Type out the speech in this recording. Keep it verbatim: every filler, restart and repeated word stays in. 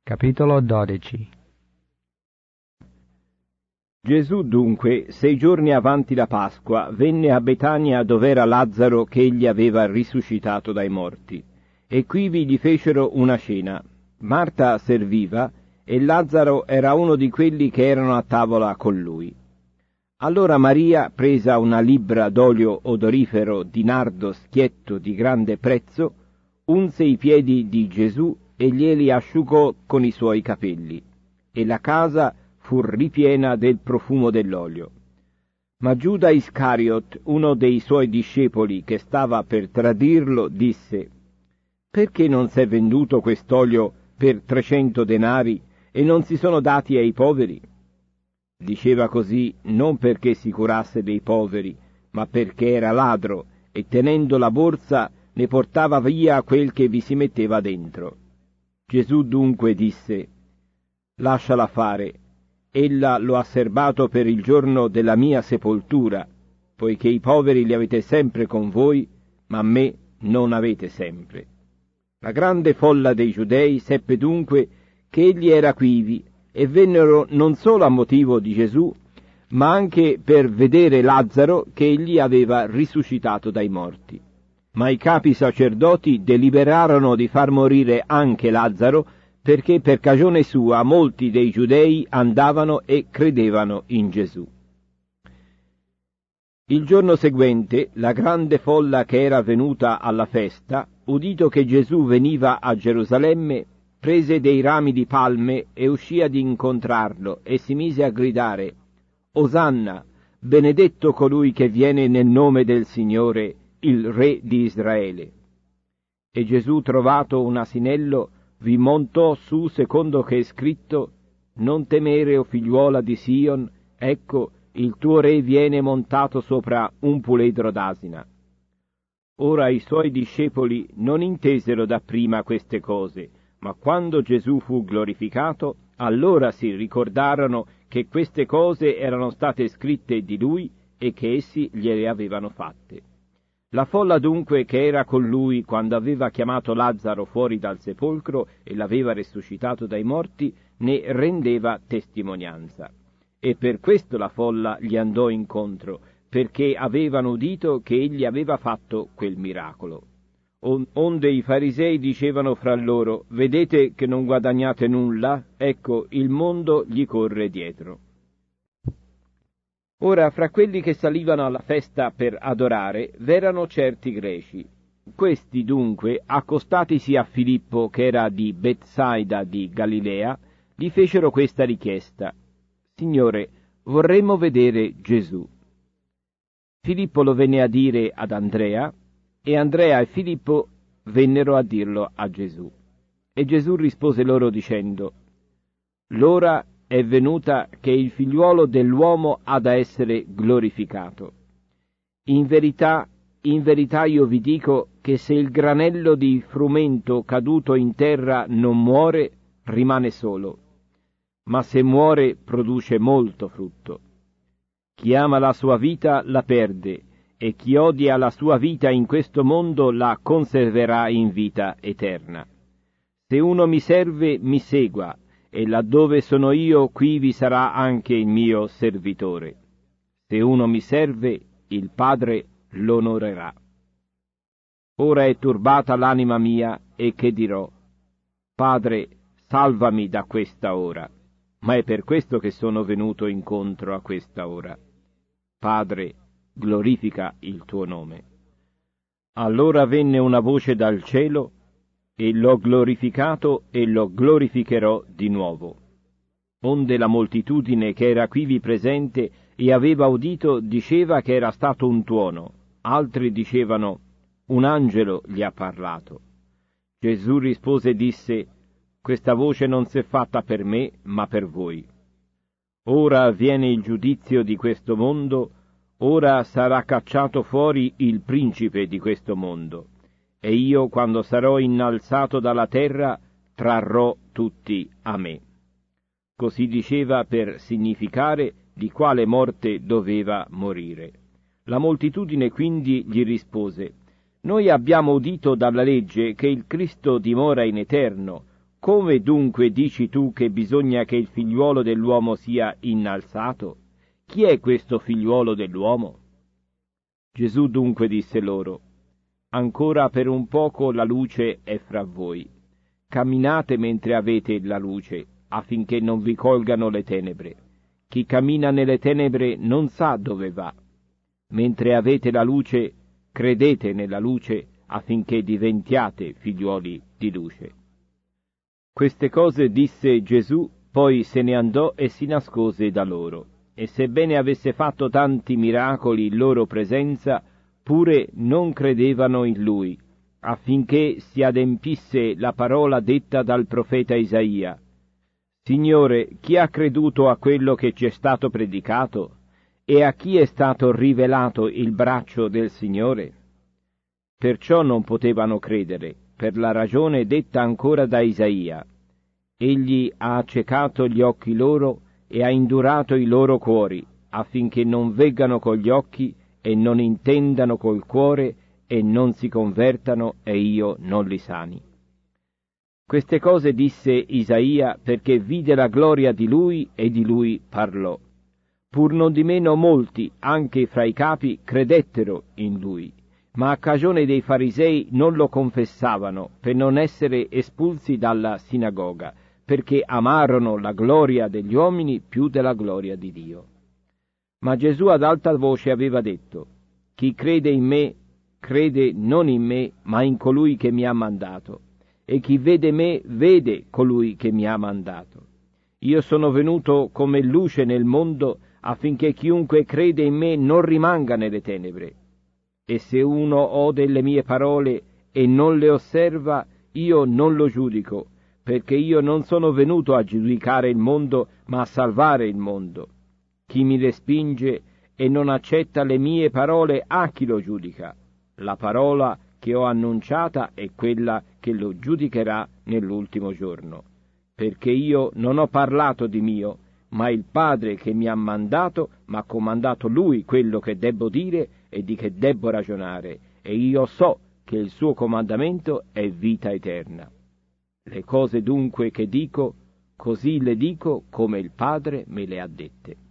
Capitolo dodici. Gesù dunque, sei giorni avanti la Pasqua, venne a Betania dov'era Lazzaro che egli aveva risuscitato dai morti, e quivi gli fecero una cena. Marta serviva, e Lazzaro era uno di quelli che erano a tavola con lui. Allora Maria, presa una libbra d'olio odorifero di nardo schietto di grande prezzo, unse i piedi di Gesù e glieli asciugò con i suoi capelli, e la casa fu ripiena del profumo dell'olio. Ma Giuda Iscariot, uno dei suoi discepoli che stava per tradirlo, disse: «Perché non s'è venduto quest'olio per trecento denari e non si sono dati ai poveri?» Diceva così non perché si curasse dei poveri, ma perché era ladro e tenendo la borsa ne portava via quel che vi si metteva dentro. Gesù dunque disse: «Lasciala fare, ella lo ha serbato per il giorno della mia sepoltura, poiché i poveri li avete sempre con voi, ma me non avete sempre». La grande folla dei giudei seppe dunque che egli era quivi, e vennero non solo a motivo di Gesù, ma anche per vedere Lazzaro che egli aveva risuscitato dai morti. Ma i capi sacerdoti deliberarono di far morire anche Lazzaro, perché per cagione sua molti dei giudei andavano e credevano in Gesù. Il giorno seguente la grande folla che era venuta alla festa, udito che Gesù veniva a Gerusalemme, prese dei rami di palme e uscì ad incontrarlo e si mise a gridare: «Osanna, benedetto colui che viene nel nome del Signore, il Re di Israele». E Gesù, trovato un asinello, vi montò su secondo che è scritto: «Non temere, o figliuola di Sion, ecco, il tuo re viene montato sopra un puledro d'asina». Ora i suoi discepoli non intesero dapprima queste cose, ma quando Gesù fu glorificato, allora si ricordarono che queste cose erano state scritte di lui e che essi gliele avevano fatte. La folla dunque che era con lui quando aveva chiamato Lazzaro fuori dal sepolcro e l'aveva risuscitato dai morti, ne rendeva testimonianza. E per questo la folla gli andò incontro, perché avevano udito che egli aveva fatto quel miracolo. Onde i farisei dicevano fra loro: «Vedete che non guadagnate nulla? Ecco, il mondo gli corre dietro». Ora, fra quelli che salivano alla festa per adorare, v'erano certi greci. Questi dunque, accostatisi a Filippo, che era di Betsaida di Galilea, gli fecero questa richiesta: «Signore, vorremmo vedere Gesù». Filippo lo venne a dire ad Andrea, e Andrea e Filippo vennero a dirlo a Gesù. E Gesù rispose loro dicendo: «L'ora è venuta che il figliuolo dell'uomo ha da essere glorificato. In verità, in verità io vi dico che se il granello di frumento caduto in terra non muore, rimane solo, ma se muore produce molto frutto. Chi ama la sua vita la perde, e chi odia la sua vita in questo mondo la conserverà in vita eterna. Se uno mi serve, mi segua, e laddove sono io, qui vi sarà anche il mio servitore. Se uno mi serve, il Padre l'onorerà. Ora è turbata l'anima mia, e che dirò? Padre, salvami da questa ora. Ma è per questo che sono venuto incontro a questa ora. Padre, glorifica il tuo nome». Allora venne una voce dal cielo: «E l'ho glorificato e lo glorificherò di nuovo». Onde la moltitudine che era quivi presente e aveva udito diceva che era stato un tuono, altri dicevano: «Un angelo gli ha parlato». Gesù rispose e disse: «Questa voce non s'è fatta per me, ma per voi. Ora avviene il giudizio di questo mondo, ora sarà cacciato fuori il principe di questo mondo, e io, quando sarò innalzato dalla terra, trarrò tutti a me». Così diceva per significare di quale morte doveva morire. La moltitudine quindi gli rispose: «Noi abbiamo udito dalla legge che il Cristo dimora in eterno. Come dunque dici tu che bisogna che il figliuolo dell'uomo sia innalzato? Chi è questo figliuolo dell'uomo? Gesù dunque disse loro: ancora per un poco la luce è fra voi. Camminate mentre avete la luce, affinché non vi colgano le tenebre. Chi cammina nelle tenebre non sa dove va. Mentre avete la luce, credete nella luce, affinché diventiate figliuoli di luce. Queste cose disse Gesù, poi se ne andò e si nascose da loro. E sebbene avesse fatto tanti miracoli in loro presenza, pure non credevano in lui, affinché si adempisse la parola detta dal profeta Isaia: Signore, chi ha creduto a quello che ci è stato predicato? E a chi è stato rivelato il braccio del Signore? Perciò non potevano credere, per la ragione detta ancora da Isaia: Egli ha accecato gli occhi loro e ha indurato i loro cuori, affinché non veggano con gli occhi e non intendano col cuore e non si convertano e io non li sani. Queste cose disse Isaia perché vide la gloria di lui e di lui parlò. Pur non di meno molti, anche fra i capi, credettero in lui, ma a cagione dei farisei non lo confessavano per non essere espulsi dalla sinagoga, perché amarono la gloria degli uomini più della gloria di Dio. Ma Gesù ad alta voce aveva detto: chi crede in me, crede non in me, ma in colui che mi ha mandato, e chi vede me, vede colui che mi ha mandato. Io sono venuto come luce nel mondo, affinché chiunque crede in me non rimanga nelle tenebre. E se uno ode le mie parole e non le osserva, io non lo giudico, perché io non sono venuto a giudicare il mondo, ma a salvare il mondo. Chi mi respinge e non accetta le mie parole, a chi lo giudica? La parola che ho annunciata è quella che lo giudicherà nell'ultimo giorno. Perché io non ho parlato di mio, ma il Padre che mi ha mandato m'ha comandato lui quello che debbo dire e di che debbo ragionare, e io so che il suo comandamento è vita eterna. Le cose dunque che dico, così le dico come il Padre me le ha dette.